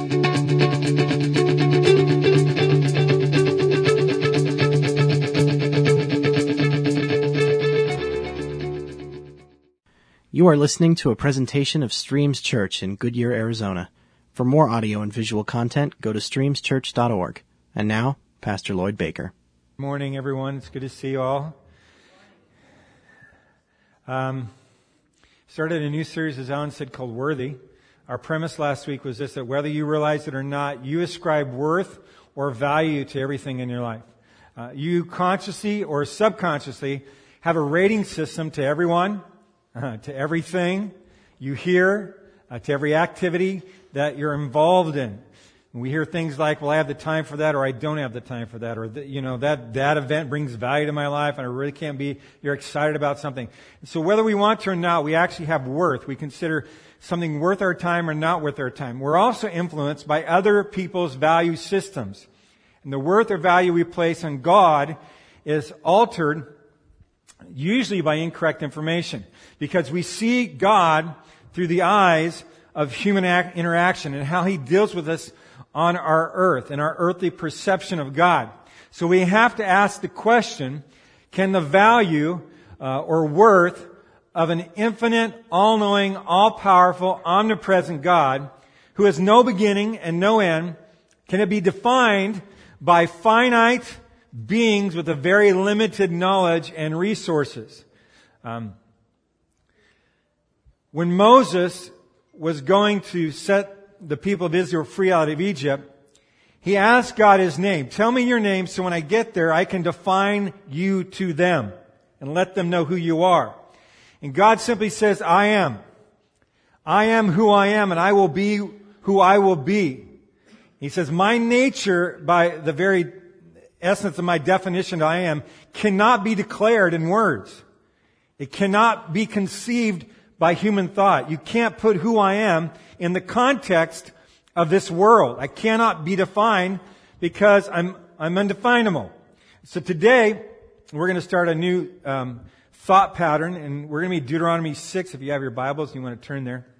You are listening to a presentation of Streams Church in Goodyear, Arizona. For more audio and visual content, go to streamschurch.org. And now, Pastor Lloyd Baker. Good morning, everyone. It's good to see you all. Started a new series, as Alan said, called Worthy. Our premise last week was this, that whether you realize it or not, you ascribe worth or value to everything in your life. You consciously or subconsciously have a rating system to everyone, to everything you hear, to every activity that you're involved in. And we hear things like, well, I have the time for that, or I don't have the time for that, or, that event brings value to my life, and I really can't be, you're excited about something. So whether we want to or not, we actually have worth. We consider something worth our time or not worth our time. We're also influenced by other people's value systems. And the worth or value we place on God is altered usually by incorrect information, because we see God through the eyes of human interaction and how He deals with us on our earth and our earthly perception of God. So we have to ask the question, can the value or worth of an infinite, all-knowing, all-powerful, omnipresent God who has no beginning and no end, can it be defined by finite beings with a very limited knowledge and resources? When Moses was going to set the people of Israel free out of Egypt, he asked God His name. Tell me your name so when I get there I can define you to them and let them know who you are. And God simply says, I am. I am who I am, and I will be who I will be. He says, my nature, by the very essence of my definition of I am, cannot be declared in words. It cannot be conceived by human thought. You can't put who I am in the context of this world. I cannot be defined because I'm undefinable. So today, we're going to start a new thought pattern, and we're going to be Deuteronomy 6, if you have your Bibles, you want to turn there.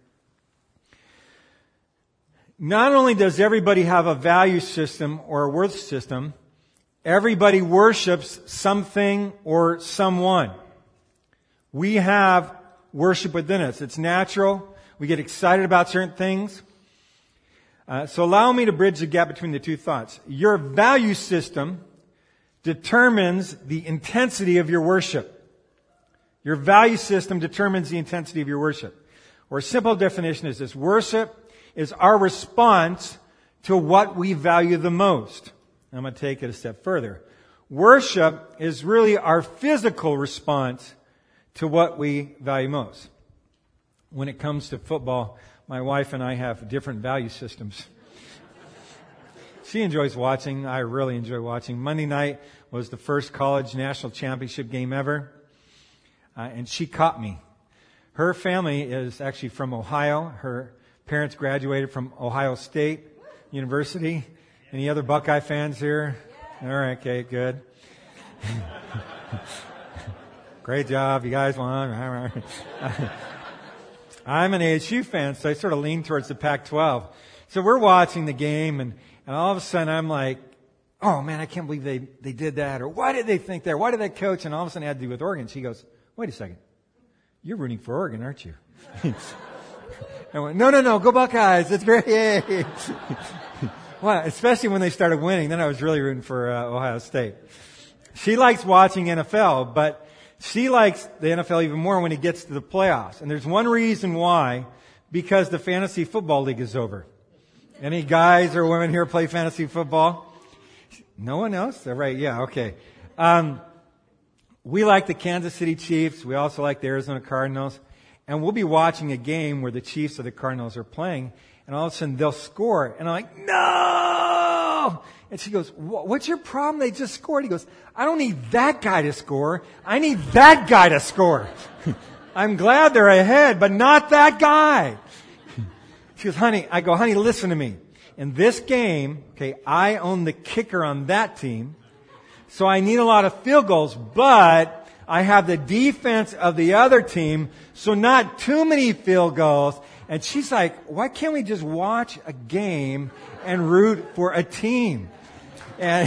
Not only does everybody have a value system or a worth system, everybody worships something or someone. We have worship within us. It's natural. We get excited about certain things. So allow me to bridge the gap between the two thoughts. Your value system determines the intensity of your worship. Your value system determines the intensity of your worship. Or a simple definition is this: worship is our response to what we value the most. I'm going to take it a step further. Worship is really our physical response to what we value most. When it comes to football, my wife and I have different value systems. She enjoys watching. I really enjoy watching. Monday night was the first college national championship game ever. And she caught me. Her family is actually from Ohio. Her parents graduated from Ohio State University. Any other Buckeye fans here? All right, okay, good. Great job. You guys won. I'm an ASU fan, so I sort of lean towards the Pac-12. So we're watching the game, and all of a sudden I'm like, oh man, I can't believe they did that. Or why did they think that? Why did that coach? And all of a sudden it had to do with Oregon. She goes, wait a second. You're rooting for Oregon, aren't you? I went, no, go Buckeyes. It's great. Yay. Well, especially when they started winning. Then I was really rooting for Ohio State. She likes watching NFL, but she likes the NFL even more when it gets to the playoffs. And there's one reason why, because the fantasy football league is over. Any guys or women here play fantasy football? No one else? All right, yeah, okay. We like the Kansas City Chiefs. We also like the Arizona Cardinals. And we'll be watching a game where the Chiefs or the Cardinals are playing, and all of a sudden they'll score. And I'm like, no! And she goes, what's your problem? They just scored. He goes, I don't need that guy to score. I need that guy to score. I'm glad they're ahead, but not that guy. She goes, honey, listen to me. In this game, okay, I own the kicker on that team, so I need a lot of field goals, but I have the defense of the other team, so not too many field goals, And she's like, why can't we just watch a game and root for a team? And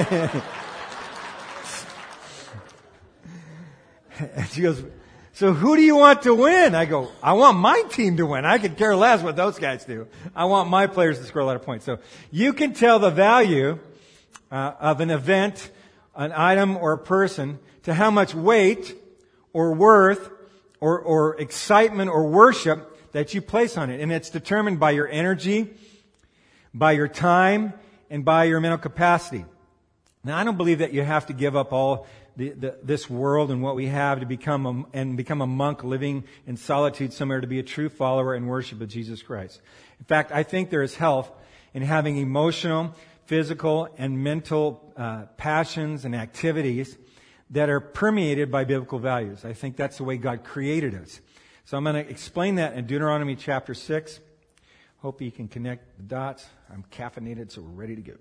and she goes, so who do you want to win? I go, I want my team to win. I could care less what those guys do. I want my players to score a lot of points. So you can tell the value of an event, an item, or a person to how much weight or worth or excitement or worship that you place on it. And it's determined by your energy, by your time, and by your mental capacity. Now, I don't believe that you have to give up all this world and what we have to become a monk living in solitude somewhere to be a true follower and worship of Jesus Christ. In fact, I think there is health in having emotional, physical, and mental passions and activities that are permeated by biblical values. I think that's the way God created us. So I'm going to explain that in Deuteronomy chapter 6. Hope you can connect the dots. I'm caffeinated, so we're ready to go.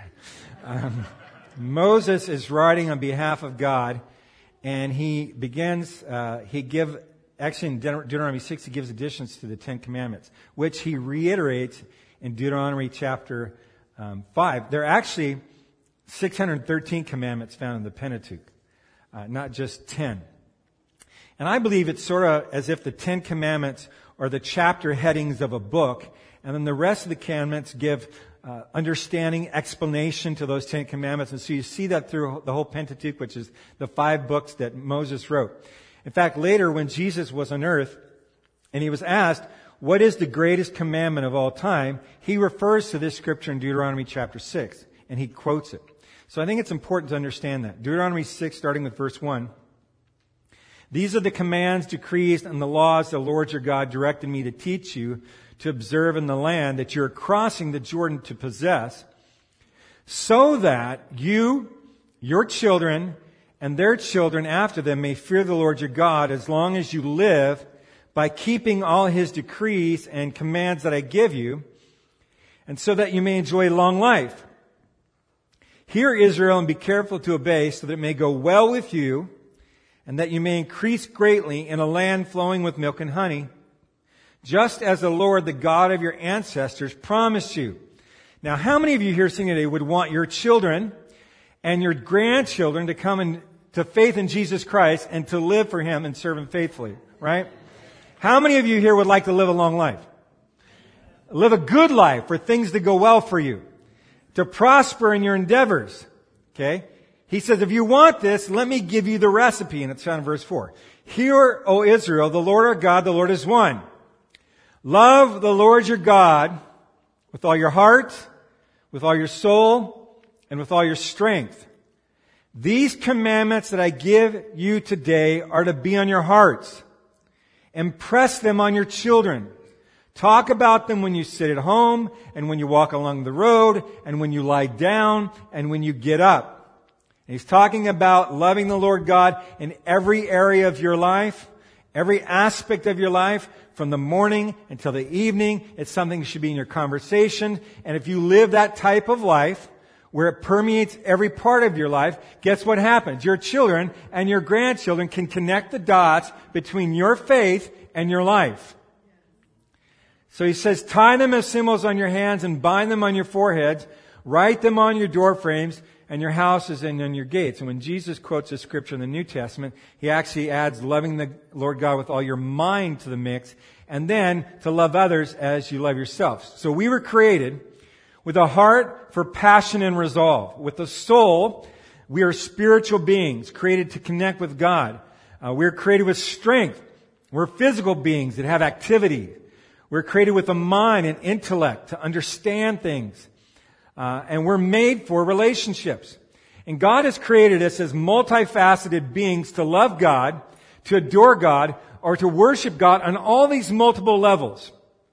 Moses is writing on behalf of God, and he begins, actually in Deuteronomy 6, he gives additions to the Ten Commandments, which he reiterates in Deuteronomy chapter 5. There are actually 613 commandments found in the Pentateuch, not just 10. And I believe it's sort of as if the 10 commandments are the chapter headings of a book, and then the rest of the commandments give understanding, explanation to those 10 commandments. And so you see that through the whole Pentateuch, which is the 5 books that Moses wrote. In fact, later when Jesus was on earth and he was asked, what is the greatest commandment of all time? He refers to this scripture in Deuteronomy chapter 6, and he quotes it. So I think it's important to understand that. Deuteronomy 6, starting with verse 1. These are the commands, decrees, and the laws the Lord your God directed me to teach you to observe in the land that you're crossing the Jordan to possess, so that you, your children, and their children after them may fear the Lord your God as long as you live by keeping all His decrees and commands that I give you, and so that you may enjoy long life. Hear, Israel, and be careful to obey, so that it may go well with you, and that you may increase greatly in a land flowing with milk and honey, just as the Lord, the God of your ancestors, promised you. Now, how many of you here sitting today would want your children and your grandchildren to come to faith in Jesus Christ and to live for Him and serve Him faithfully, right? How many of you here would like to live a long life? Live a good life, for things to go well for you, to prosper in your endeavors, okay? He says, if you want this, let me give you the recipe, and it's found in verse 4. Hear, O Israel, the Lord our God, the Lord is one. Love the Lord your God with all your heart, with all your soul, and with all your strength. These commandments that I give you today are to be on your hearts. Impress them on your children. Talk about them when you sit at home, and when you walk along the road, and when you lie down, and when you get up. And he's talking about loving the Lord God in every area of your life, every aspect of your life, from the morning until the evening. It's something that should be in your conversation. And if you live that type of life, where it permeates every part of your life, guess what happens? Your children and your grandchildren can connect the dots between your faith and your life. So he says, tie them as symbols on your hands and bind them on your foreheads. Write them on your door frames and your houses and on your gates. And when Jesus quotes this scripture in the New Testament, he actually adds loving the Lord God with all your mind to the mix, and then to love others as you love yourself. So we were created with a heart for passion and resolve. With a soul, we are spiritual beings created to connect with God. We're created with strength. We're physical beings that have activity. We're created with a mind and intellect to understand things. And we're made for relationships. And God has created us as multifaceted beings to love God, to adore God, or to worship God on all these multiple levels.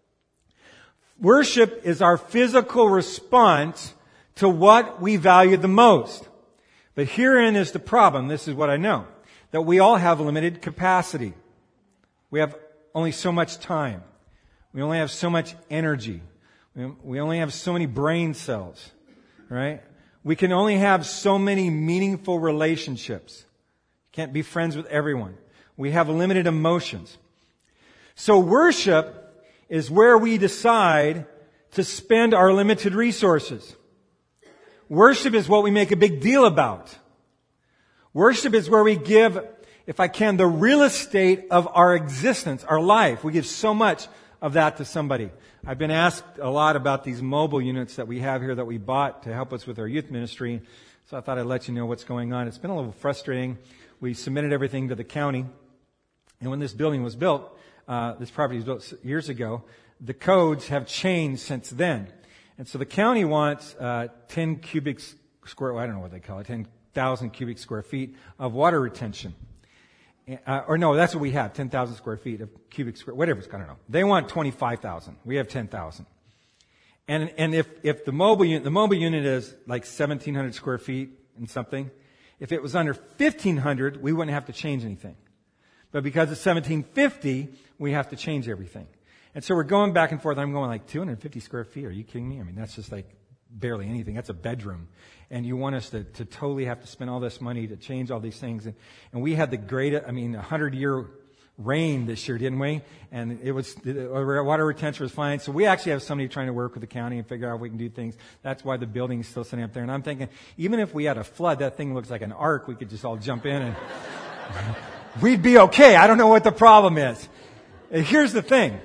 Worship is our physical response to what we value the most. But herein is the problem. This is what I know. That we all have limited capacity. We have only so much time. We only have so much energy. We only have so many brain cells, right? We can only have so many meaningful relationships. Can't be friends with everyone. We have limited emotions. So worship is where we decide to spend our limited resources. Worship is what we make a big deal about. Worship is where we give, if I can, the real estate of our existence, our life. We give so much of that to somebody. I've been asked a lot about these mobile units that we have here that we bought to help us with our youth ministry. So I thought I'd let you know what's going on. It's been a little frustrating. We submitted everything to the county. And when this building was built, this property was built years ago, the codes have changed since then. And so the county wants 10 cubic square, I don't know what they call it, 10,000 cubic square feet of water retention. Or no, that's what we have, 10,000 square feet of cubic square, whatever, I don't know. They want 25,000. We have 10,000. And if the mobile unit is like 1,700 square feet and something, if it was under 1,500, we wouldn't have to change anything. But because it's 1,750, we have to change everything. And so we're going back and forth. I'm going like 250 square feet. Are you kidding me? I mean, that's just like barely anything. That's a bedroom. And you want us to totally have to spend all this money to change all these things. And we had the greatest, 100-year rain this year, didn't we? And our water retention was fine. So we actually have somebody trying to work with the county and figure out if we can do things. That's why the building is still sitting up there. And I'm thinking, even if we had a flood, that thing looks like an ark. We could just all jump in and we'd be okay. I don't know what the problem is. And here's the thing.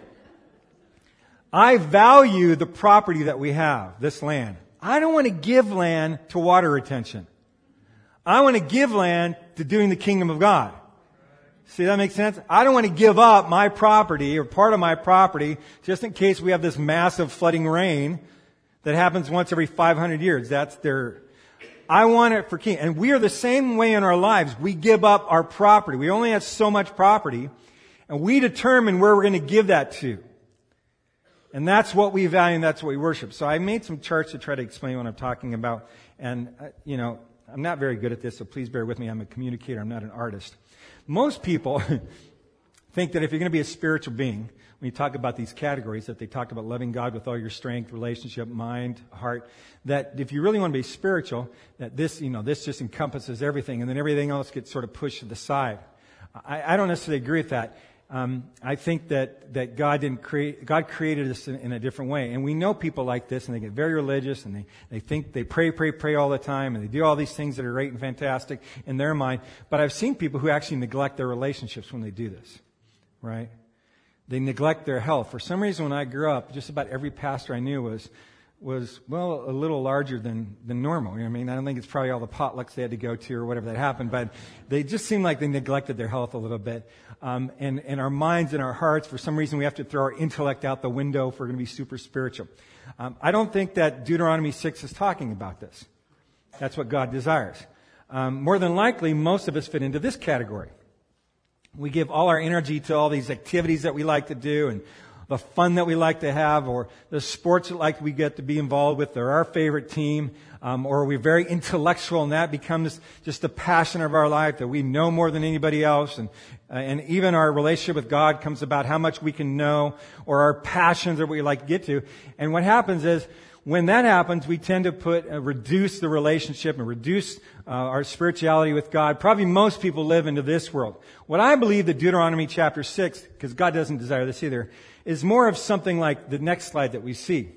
I value the property that we have, this land. I don't want to give land to water retention. I want to give land to doing the kingdom of God. See, that makes sense? I don't want to give up my property or part of my property just in case we have this massive flooding rain that happens once every 500 years. I want it for king. And we are the same way in our lives. We give up our property. We only have so much property, and we determine where we're going to give that to. And that's what we value and that's what we worship. So I made some charts to try to explain what I'm talking about. And, I'm not very good at this, so please bear with me. I'm a communicator. I'm not an artist. Most people think that if you're going to be a spiritual being, when you talk about these categories, that they talk about loving God with all your strength, relationship, mind, heart, that if you really want to be spiritual, that this just encompasses everything, and then everything else gets sort of pushed to the side. I don't necessarily agree with that. I think that God created us in a different way. And we know people like this, and they get very religious, and they think they pray all the time, and they do all these things that are great and fantastic in their mind. But I've seen people who actually neglect their relationships when they do this, right? They neglect their health. For some reason, when I grew up, just about every pastor I knew was a little larger than normal. You know what I mean? I don't think it's probably all the potlucks they had to go to or whatever that happened, but they just seemed like they neglected their health a little bit. And our minds and our hearts, for some reason, we have to throw our intellect out the window if we're going to be super spiritual. I don't think that Deuteronomy 6 is talking about this. That's what God desires. More than likely, most of us fit into this category. We give all our energy to all these activities that we like to do and the fun that we like to have, or the sports that we get to be involved with, or our favorite team, or we're very intellectual, and that becomes just the passion of our life, that we know more than anybody else, and even our relationship with God comes about how much we can know, or our passions that we like to get to. And what happens is, when that happens, we tend to reduce the relationship and reduce our spirituality with God. Probably most people live into this world. What I believe that Deuteronomy chapter 6, because God doesn't desire this either, is more of something like the next slide that we see.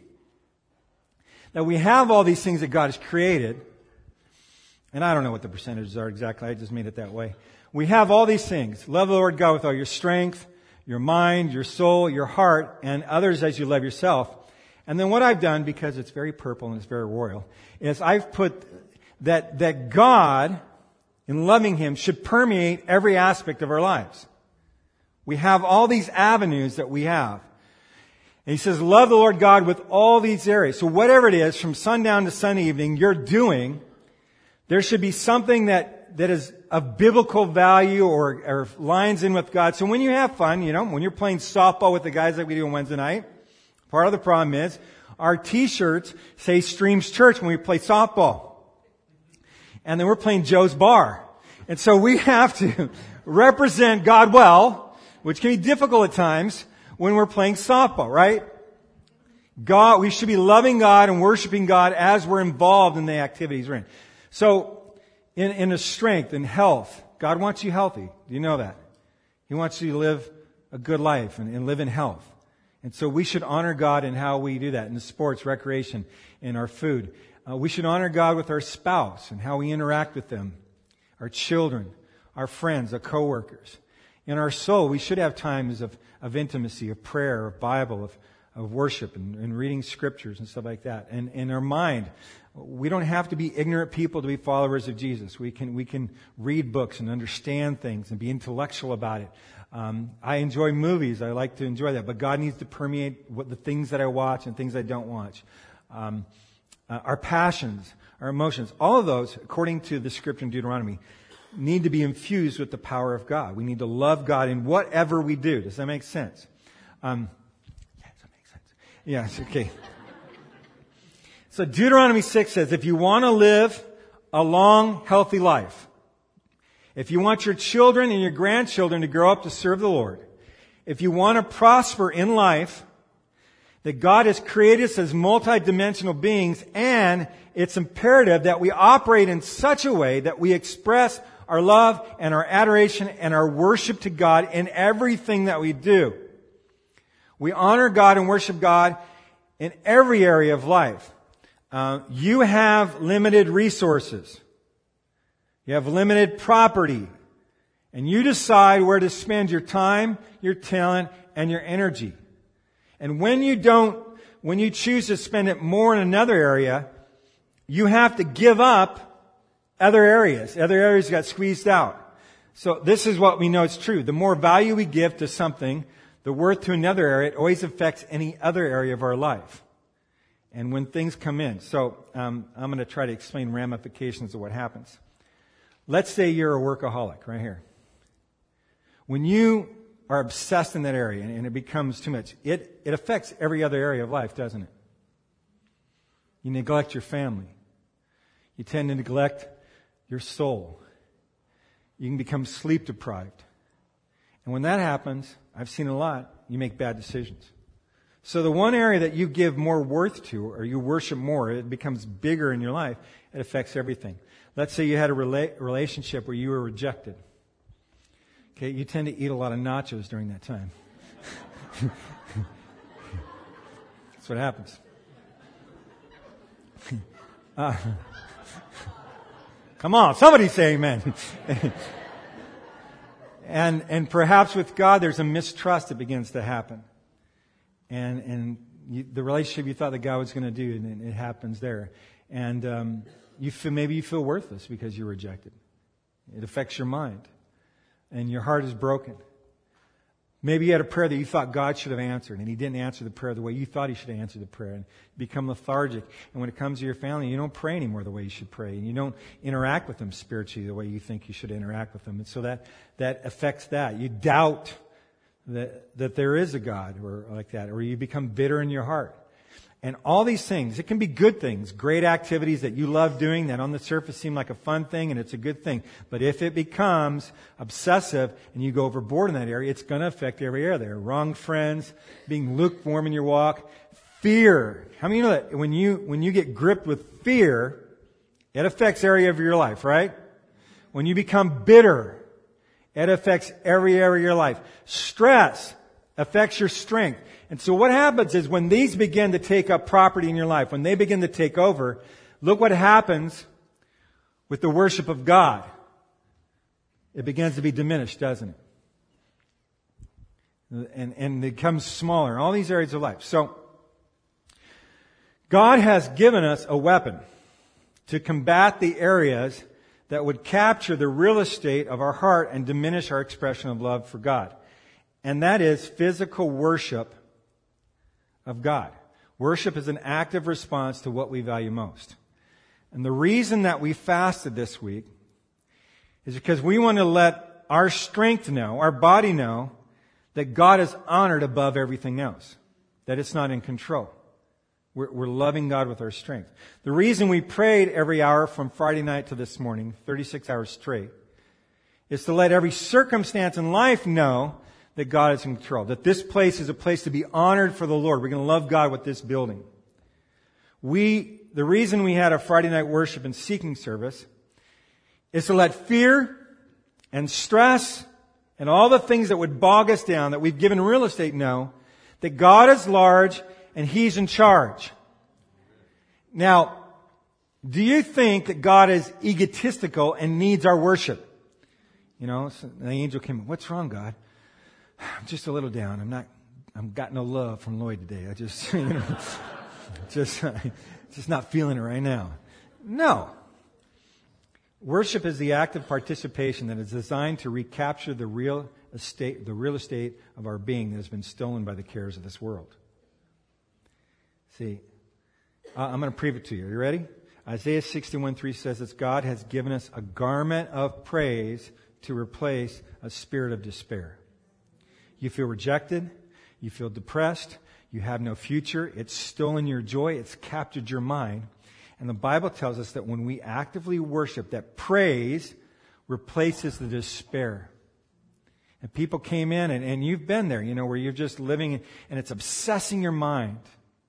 That we have all these things that God has created, and I don't know what the percentages are exactly, I just made it that way. We have all these things. Love the Lord God with all your strength, your mind, your soul, your heart, and others as you love yourself. And then what I've done, because it's very purple and it's very royal, is I've put that God, in loving Him, should permeate every aspect of our lives. We have all these avenues that we have. And He says, love the Lord God with all these areas. So whatever it is, from sundown to sun evening, you're doing, there should be something that is of biblical value or lines in with God. So when you have fun, when you're playing softball with the guys like we do on Wednesday night, part of the problem is our t-shirts say Streams Church when we play softball. And then we're playing Joe's Bar. And so we have to represent God well, which can be difficult at times when we're playing softball, right? We should be loving God and worshiping God as we're involved in the activities we're in. So, in a strength and health, God wants you healthy. Do you know that? He wants you to live a good life and live in health. And so we should honor God in how we do that, in the sports, recreation, in our food. We should honor God with our spouse and how we interact with them, our children, our friends, our coworkers. In our soul, we should have times of intimacy, of prayer, of Bible, of worship and reading scriptures and stuff like that. And in our mind, we don't have to be ignorant people to be followers of Jesus. We can read books and understand things and be intellectual about it. I enjoy movies. I like to enjoy that. But God needs to permeate the things that I watch and things I don't watch. Our passions, our emotions, all of those, according to the scripture in Deuteronomy, need to be infused with the power of God. We need to love God in whatever we do. Does that make sense? Does that make sense? Yes, okay. So Deuteronomy 6 says, if you want to live a long, healthy life, if you want your children and your grandchildren to grow up to serve the Lord, if you want to prosper in life, that God has created us as multidimensional beings, and it's imperative that we operate in such a way that we express our love and our adoration and our worship to God in everything that we do. We honor God and worship God in every area of life. You have limited resources. You have limited property. And you decide where to spend your time, your talent, and your energy. And when you choose to spend it more in another area, you have to give up other areas. Other areas got squeezed out. So this is what we know is true. The more value we give to something, the worth to another area, it always affects any other area of our life. And when things come in. So I'm going to try to explain ramifications of what happens. Let's say you're a workaholic right here. When you are obsessed in that area and it becomes too much, it affects every other area of life, doesn't it? You neglect your family. You tend to neglect your soul. You can become sleep deprived. And when that happens, I've seen a lot, you make bad decisions. So the one area that you give more worth to or you worship more, it becomes bigger in your life, it affects everything. Let's say you had a relationship where you were rejected. Okay, you tend to eat a lot of nachos during that time. That's what happens. Come on, somebody say amen. And perhaps with God, there's a mistrust that begins to happen. The relationship you thought that God was going to do, and it happens there. And maybe you feel worthless because you're rejected. It affects your mind. And your heart is broken. Maybe you had a prayer that you thought God should have answered, and He didn't answer the prayer the way you thought He should have answered the prayer, and you become lethargic. And when it comes to your family, you don't pray anymore the way you should pray, and you don't interact with them spiritually the way you think you should interact with them. And so that affects that. You doubt that there is a God or like that, or you become bitter in your heart. And all these things, it can be good things, great activities that you love doing that on the surface seem like a fun thing and it's a good thing. But if it becomes obsessive and you go overboard in that area, it's going to affect every area there. Wrong friends, being lukewarm in your walk, fear. How many of you know that when you get gripped with fear, it affects every area of your life, right? When you become bitter, it affects every area of your life. Stress affects your strength. And so what happens is when these begin to take up property in your life, when they begin to take over, look what happens with the worship of God. It begins to be diminished, doesn't it? And it becomes smaller in all these areas of life. So God has given us a weapon to combat the areas that would capture the real estate of our heart and diminish our expression of love for God. And that is physical worship of God. Worship is an active response to what we value most. And the reason that we fasted this week is because we want to let our strength know, our body know, that God is honored above everything else. That it's not in control. We're loving God with our strength. The reason we prayed every hour from Friday night to this morning, 36 hours straight, is to let every circumstance in life know that God is in control. That this place is a place to be honored for the Lord. We're going to love God with this building. The reason we had a Friday night worship and seeking service is to let fear and stress and all the things that would bog us down, that we've given real estate, know That God is large and He's in charge. Now, do you think that God is egotistical and needs our worship? You know, so the angel came, what's wrong, God? I'm just a little down. I've got no love from Lloyd today. I just, just not feeling it right now. No. Worship is the act of participation that is designed to recapture the real estate of our being that has been stolen by the cares of this world. See, I'm going to prove it to you. Are you ready? Isaiah 61:3 says that God has given us a garment of praise to replace a spirit of despair. You feel rejected. You feel depressed. You have no future. It's stolen your joy. It's captured your mind. And the Bible tells us that when we actively worship, that praise replaces the despair. And people came in, and you've been there, where you're just living, and it's obsessing your mind.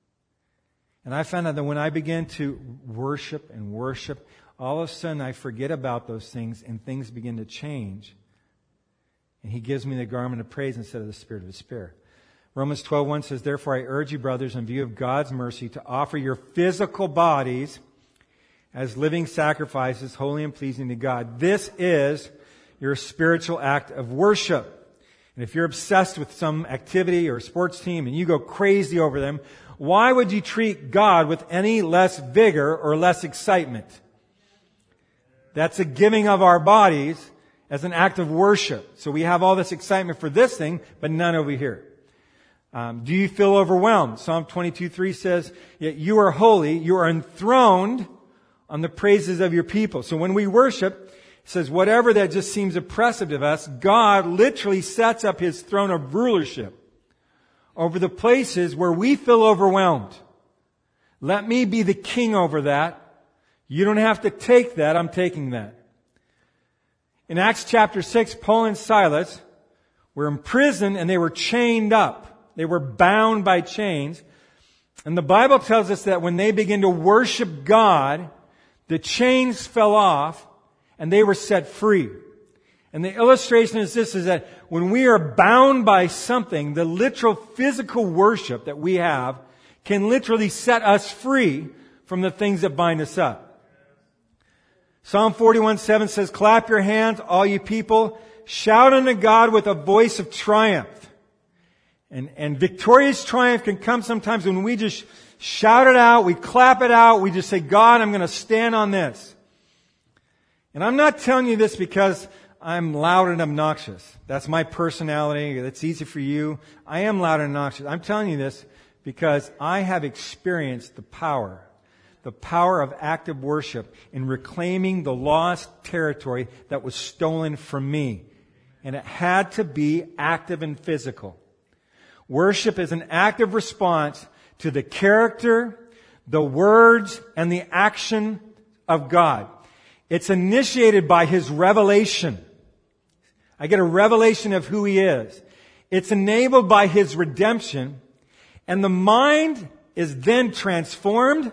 And I found out that when I begin to worship, all of a sudden I forget about those things, and things begin to change. And He gives me the garment of praise instead of the spirit of despair. Romans 12:1 says, therefore I urge you, brothers, in view of God's mercy, to offer your physical bodies as living sacrifices, holy and pleasing to God. This is your spiritual act of worship. And if you're obsessed with some activity or sports team and you go crazy over them, why would you treat God with any less vigor or less excitement? That's a giving of our bodies as an act of worship. So we have all this excitement for this thing, but none over here. Do you feel overwhelmed? Psalm 22:3 says, yet you are holy, you are enthroned on the praises of your people. So when we worship, it says whatever that just seems oppressive to us, God literally sets up His throne of rulership over the places where we feel overwhelmed. Let me be the king over that. You don't have to take that, I'm taking that. In Acts chapter 6, Paul and Silas were in prison and they were chained up. They were bound by chains. And the Bible tells us that when they began to worship God, the chains fell off and they were set free. And the illustration is this, is that when we are bound by something, the literal physical worship that we have can literally set us free from the things that bind us up. Psalm 41:7 says, clap your hands, all you people, shout unto God with a voice of triumph. And victorious triumph can come sometimes when we just shout it out, we clap it out, we just say, God, I'm going to stand on this. And I'm not telling you this because I'm loud and obnoxious. That's my personality. That's easy for you. I am loud and obnoxious. I'm telling you this because I have experienced the power of active worship in reclaiming the lost territory that was stolen from me. And it had to be active and physical. Worship is an active response to the character, the words, and the action of God. It's initiated by His revelation. I get a revelation of who He is. It's enabled by His redemption. And the mind is then transformed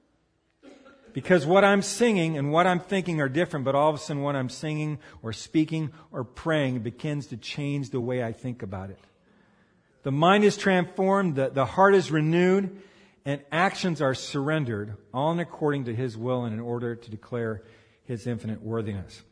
because what I'm singing and what I'm thinking are different, but all of a sudden what I'm singing or speaking or praying begins to change the way I think about it. The mind is transformed, the heart is renewed, and actions are surrendered, all in according to His will and in order to declare His infinite worthiness.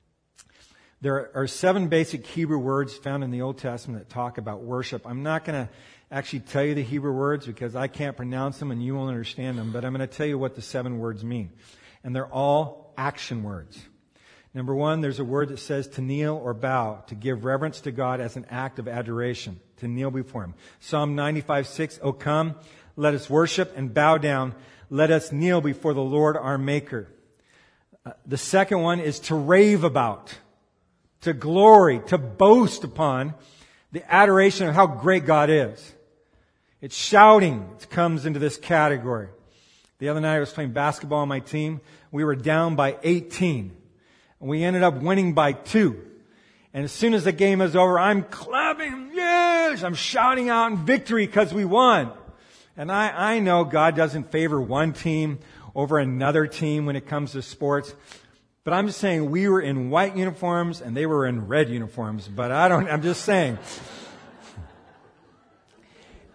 There are 7 basic Hebrew words found in the Old Testament that talk about worship. I'm not going to actually tell you the Hebrew words because I can't pronounce them and you won't understand them, but I'm going to tell you what the 7 words mean. And they're all action words. Number 1, there's a word that says to kneel or bow, to give reverence to God as an act of adoration, to kneel before Him. Psalm 95:6, O come, let us worship and bow down. Let us kneel before the Lord our Maker. The second one is to rave about, to glory, to boast upon the adoration of how great God is. It's shouting. It comes into this category. The other night I was playing basketball on my team. We were down by 18. And we ended up winning by 2. And as soon as the game is over, I'm clapping. Yes! I'm shouting out in victory because we won. And I know God doesn't favor one team over another team when it comes to sports. But I'm just saying we were in white uniforms and they were in red uniforms. But I'm just saying.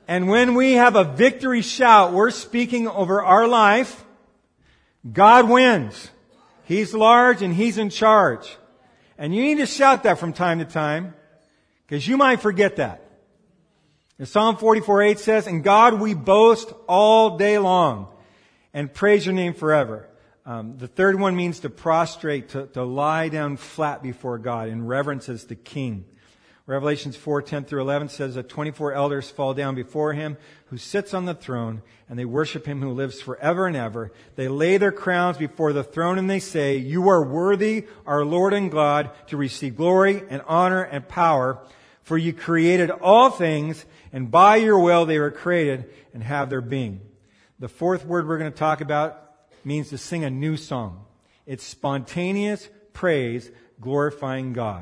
And when we have a victory shout, we're speaking over our life. God wins. He's large and He's in charge. And you need to shout that from time to time, because you might forget that. As Psalm 44:8 says, "In God we boast all day long and praise your name forever." The third one means to prostrate, to lie down flat before God in reverence as the King. Revelations 4:10 through 11 says that 24 elders fall down before Him who sits on the throne, and they worship Him who lives forever and ever. They lay their crowns before the throne and they say, "You are worthy, our Lord and God, to receive glory and honor and power, for you created all things, and by your will they were created and have their being." The fourth word we're going to talk about means to sing a new song. It's spontaneous praise glorifying God.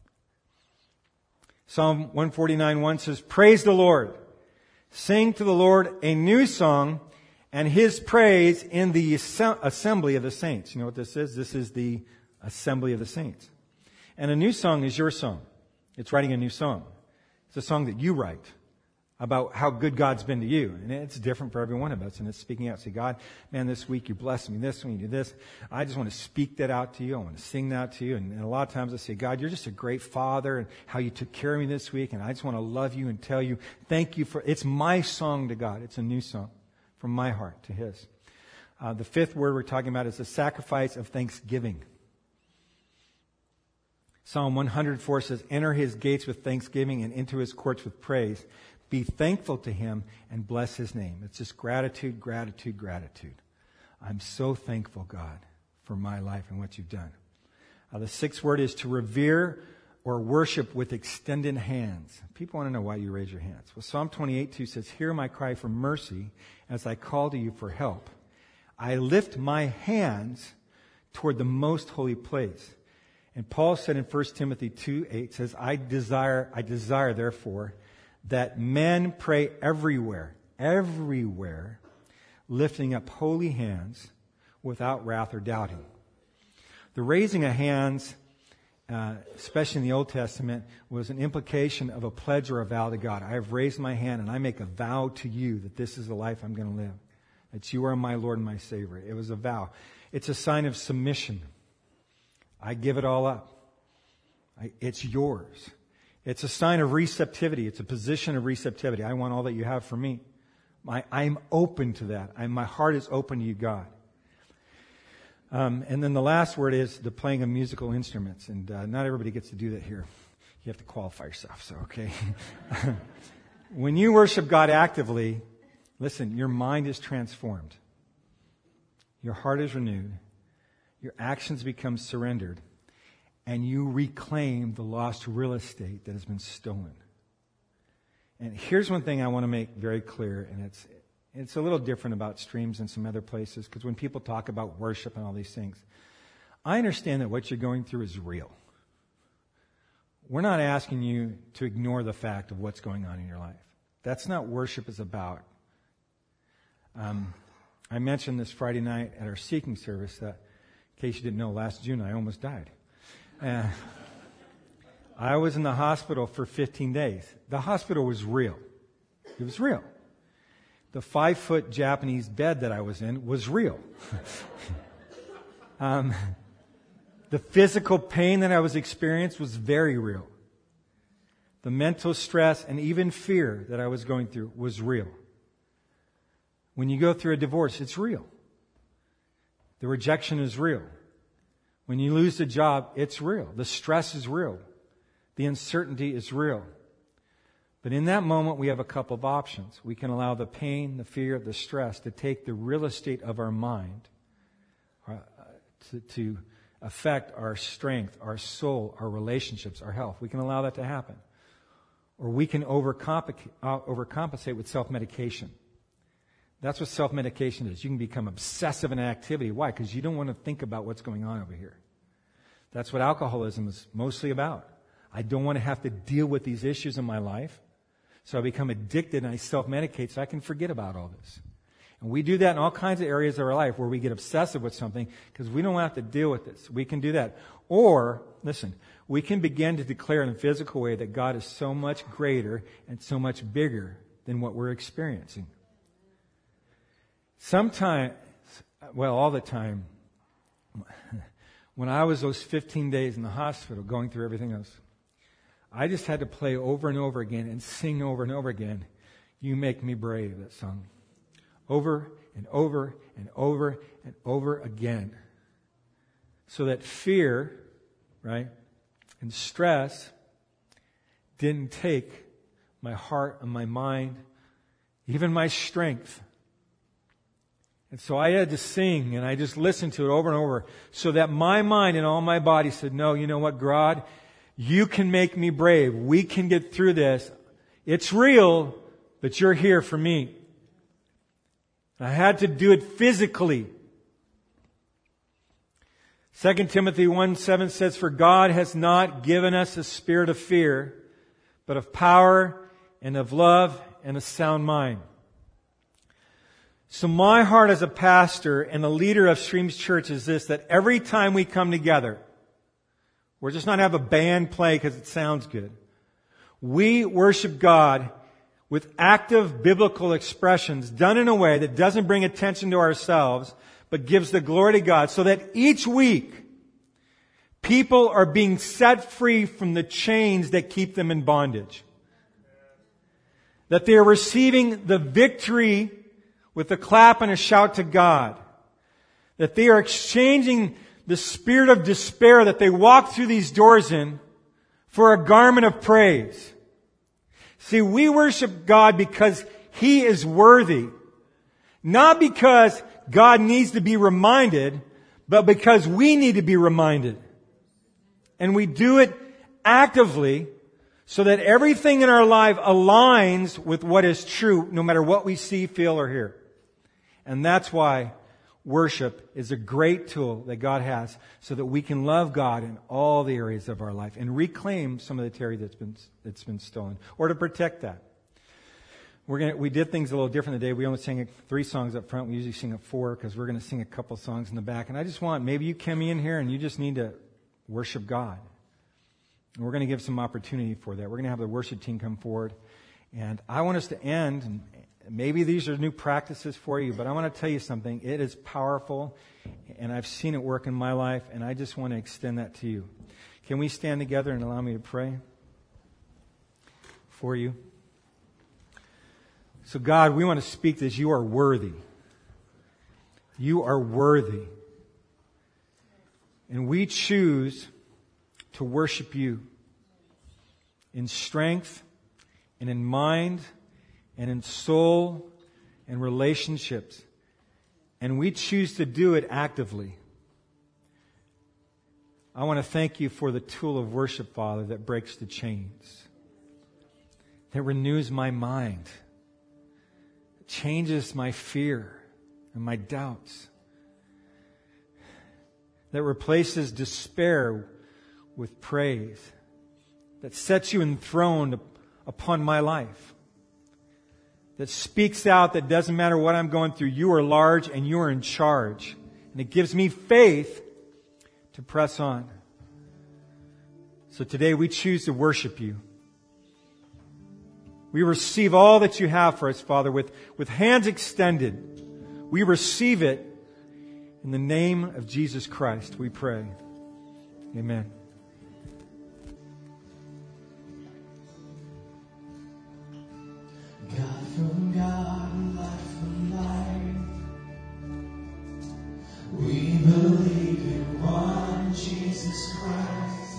Psalm 149:1 says, "Praise the Lord. Sing to the Lord a new song, and His praise in the assembly of the saints." You know what this is? This is the assembly of the saints. And a new song is your song. It's writing a new song. It's a song that you write about how good God's been to you. And it's different for every one of us. And it's speaking out. Say, "God, man, this week you blessed me this week, you did this. I just want to speak that out to you. I want to sing that to you." And a lot of times I say, "God, you're just a great Father, and how you took care of me this week. And I just want to love you and tell you, thank you for," it's my song to God. It's a new song from my heart to His. The fifth word we're talking about is the sacrifice of thanksgiving. Psalm 104 says, "Enter His gates with thanksgiving and into His courts with praise. Be thankful to Him and bless His name." It's just gratitude, gratitude, gratitude. I'm so thankful, God, for my life and what you've done. The sixth word is to revere or worship with extended hands. People want to know why you raise your hands. Well, Psalm 28:2 says, "Hear my cry for mercy as I call to you for help. I lift my hands toward the most holy place." And Paul said in 1 Timothy 2:8 says, I desire therefore that men pray everywhere, lifting up holy hands without wrath or doubting. The raising of hands, especially in the Old Testament, was an implication of a pledge or a vow to God. I have raised my hand and I make a vow to you that this is the life I'm going to live. That you are my Lord and my Savior. It was a vow. It's a sign of submission. I give it all up. It's yours. It's a sign of receptivity. It's a position of receptivity. I want all that you have for me. I'm open to that. My heart is open to you, God. And then the last word is the playing of musical instruments. And not everybody gets to do that here. You have to qualify yourself, so okay. When you worship God actively, listen, your mind is transformed. Your heart is renewed. Your actions become surrendered. And you reclaim the lost real estate that has been stolen. And here's one thing I want to make very clear, and it's a little different about Streams and some other places, because when people talk about worship and all these things, I understand that what you're going through is real. We're not asking you to ignore the fact of what's going on in your life. That's not what worship is about. I mentioned this Friday night at our Seeking service that, in case you didn't know, last June I almost died. I was in the hospital for 15 days. The hospital was real. It was real. The 5-foot Japanese bed that I was in was real. The physical pain that I was experiencing was very real. The mental stress and even fear that I was going through was real. When you go through a divorce, it's real. The rejection is real. When you lose a job, it's real. The stress is real. The uncertainty is real. But in that moment, we have a couple of options. We can allow the pain, the fear, the stress to take the real estate of our mind to affect our strength, our soul, our relationships, our health. We can allow that to happen. Or we can overcompensate with self-medication. That's what self-medication is. You can become obsessive in activity. Why? Because you don't want to think about what's going on over here. That's what alcoholism is mostly about. I don't want to have to deal with these issues in my life. So I become addicted and I self-medicate so I can forget about all this. And we do that in all kinds of areas of our life where we get obsessive with something because we don't have to deal with this. We can do that. Or, listen, we can begin to declare in a physical way that God is so much greater and so much bigger than what we're experiencing. Sometimes, well, all the time, when I was those 15 days in the hospital going through everything else, I just had to play over and over again and sing over and over again, "You Make Me Brave," that song. Over and over and over and over again. So that fear, right, and stress didn't take my heart and my mind, even my strength. And so I had to sing, and I just listened to it over and over, so that my mind and all my body said, "No, you know what, God? You can make me brave. We can get through this. It's real, but you're here for me." I had to do it physically. 2 Timothy 1:7 says, "For God has not given us a spirit of fear, but of power and of love and a sound mind." So my heart as a pastor and a leader of Streams Church is this, that every time we come together, we're just not have a band play because it sounds good. We worship God with active biblical expressions done in a way that doesn't bring attention to ourselves, but gives the glory to God, so that each week people are being set free from the chains that keep them in bondage. That they are receiving the victory with a clap and a shout to God. That they are exchanging the spirit of despair that they walk through these doors in for a garment of praise. See, we worship God because He is worthy. Not because God needs to be reminded, but because we need to be reminded. And we do it actively so that everything in our life aligns with what is true, no matter what we see, feel, or hear. And that's why worship is a great tool that God has so that we can love God in all the areas of our life and reclaim some of the territory that's been stolen, or to protect that. We did things a little different today. We only sang 3 songs up front. We usually sing 4 because we're going to sing a couple songs in the back. And I just want, maybe you came in here and you just need to worship God. And we're going to give some opportunity for that. We're going to have the worship team come forward. And I want us to end, and maybe these are new practices for you, but I want to tell you something. It is powerful, and I've seen it work in my life, and I just want to extend that to you. Can we stand together and allow me to pray for you? So God, we want to speak this. You are worthy. You are worthy. And we choose to worship you in strength and in mind and in soul and relationships. And we choose to do it actively. I want to thank you for the tool of worship, Father, that breaks the chains, that renews my mind, that changes my fear and my doubts, that replaces despair with praise, that sets you enthroned upon my life, that speaks out that doesn't matter what I'm going through, you are large and you are in charge. And it gives me faith to press on. So today we choose to worship you. We receive all that you have for us, Father, with hands extended. We receive it in the name of Jesus Christ, we pray. Amen. God from God, life from life. We believe in one Jesus Christ,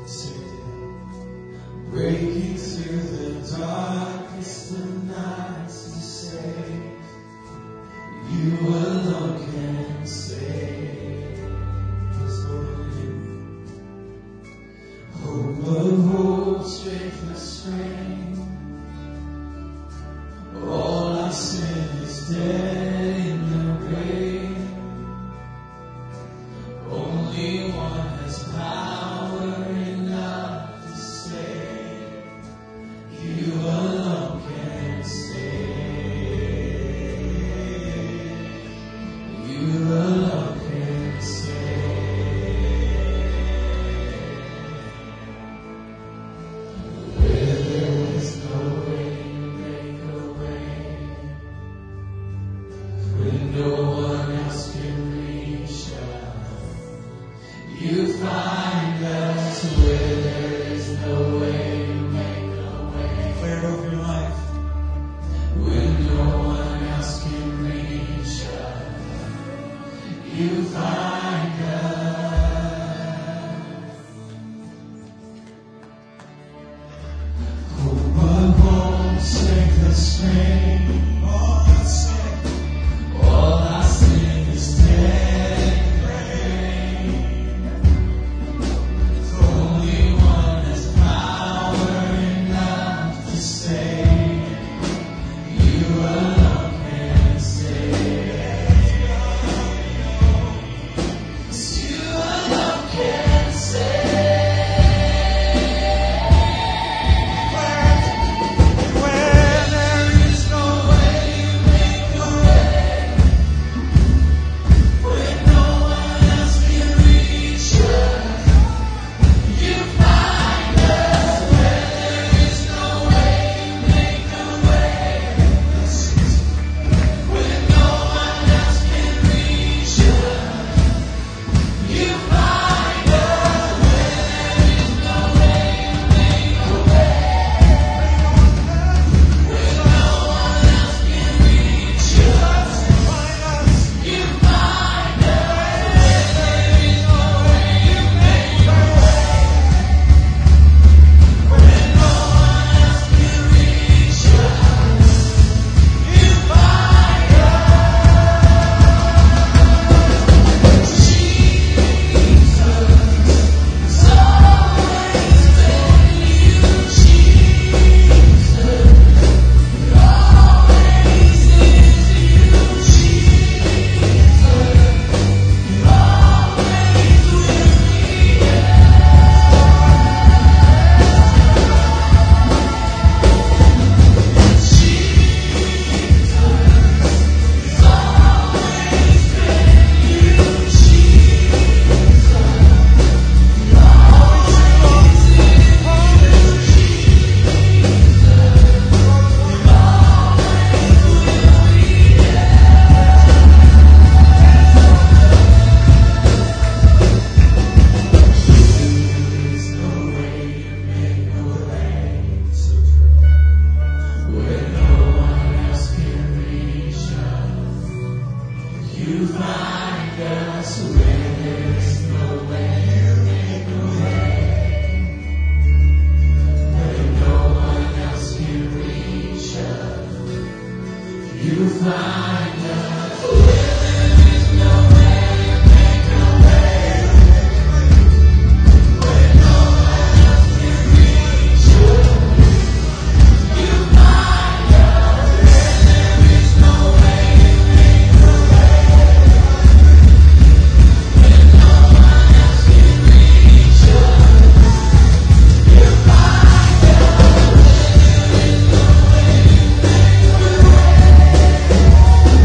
breaking through the darkest of nights to save. You alone can save. Hope of hope, strength of strength. All our sin is dead in the grave. you find us. Hope of hope, strength of strength, all our sin is dead and great. The only one has power enough to save. You alone can save. You alone can save. Where there is no way, you make a way. When no one else can reach us, you find us. Where there is no way, you make a way. When no one else can reach us, you find us. Where there is no way, you make a way. When no one else can reach us, you find us. Where there is no way, you make a way. When no one else can reach us, you find us. Jesus, it's always been you, Jesus. It always is you, Jesus. It always will be you find us where there's no way, you make a way. When no one else can reach us, you find us where there is no way, you make a way. When no one else can reach us, you find us where there is no way, you make a way. When no one else can reach us, you find us where there is no way, you make a way.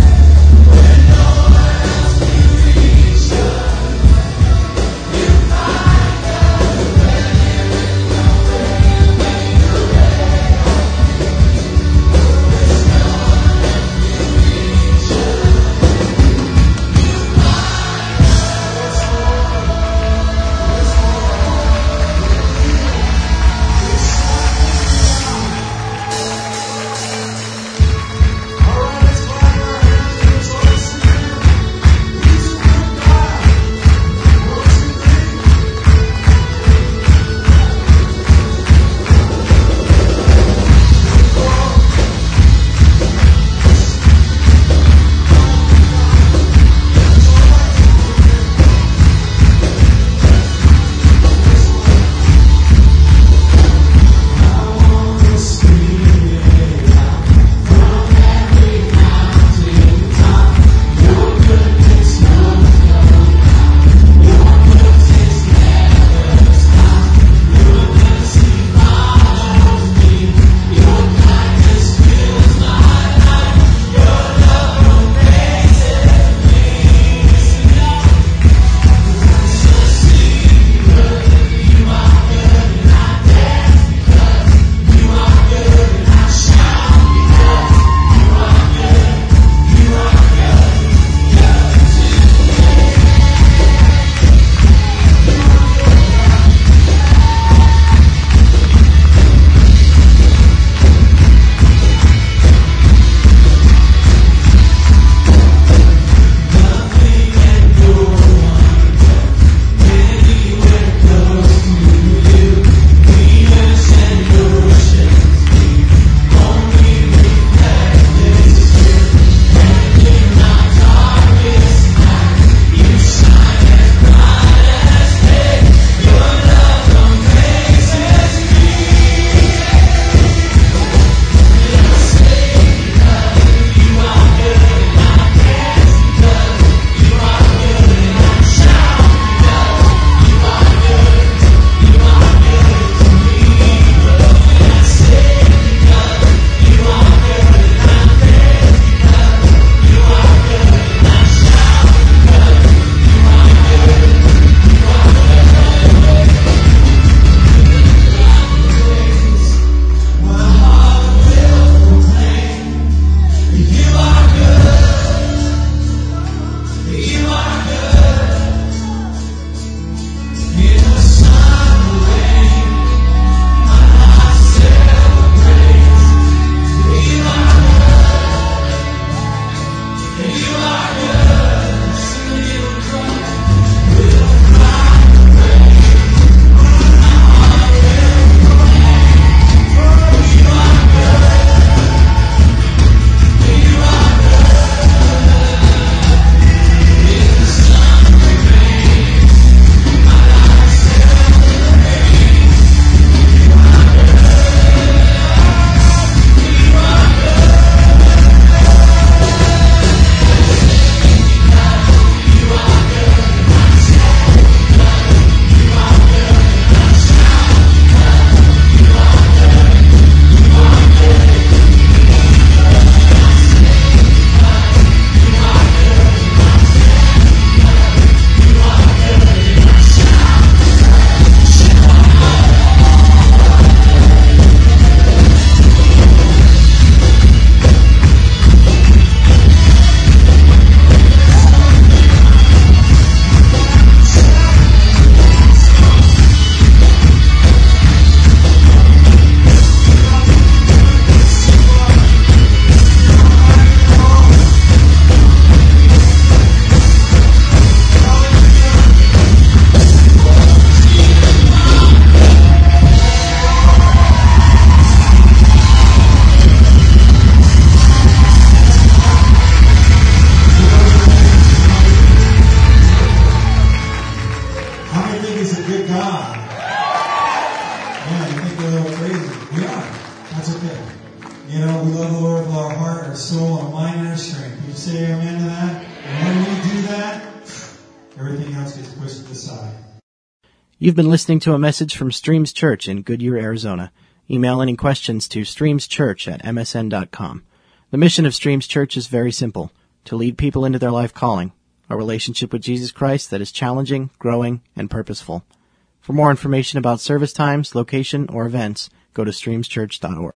You know, we love the Lord with our heart, our soul, our mind, and our strength. Would you say amen to that? And when we do that, everything else gets pushed to the side. You've been listening to a message from Streams Church in Goodyear, Arizona. Email any questions to streamschurch@msn.com. The mission of Streams Church is very simple: to lead people into their life calling, a relationship with Jesus Christ that is challenging, growing, and purposeful. For more information about service times, location, or events, go to streamschurch.org.